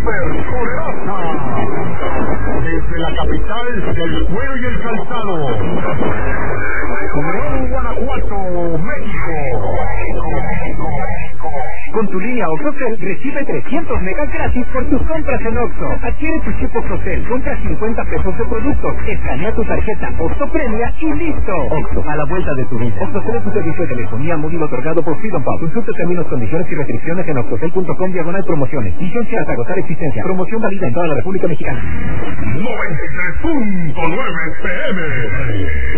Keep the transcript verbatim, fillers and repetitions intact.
Super Coreosa. Desde la capital del cuero y el calzado, León, Guanajuato, México. Con tu línea OXXOCEL recibe trescientos megas gratis por tus compras en Oxxo. Adquiere tu chip OXXOCEL, compra cincuenta pesos de productos, escanea tu tarjeta Oxxo Premia y listo. Oxxo, a la vuelta de tu vida. OXXOCEL es un servicio de telefonía móvil otorgado por Freedom Pub. Consulta términos, condiciones y restricciones en oxxocel punto com diagonal promociones. Vigencia hasta agotar existencia. Promoción válida en toda la República Mexicana. noventa y tres punto nueve P M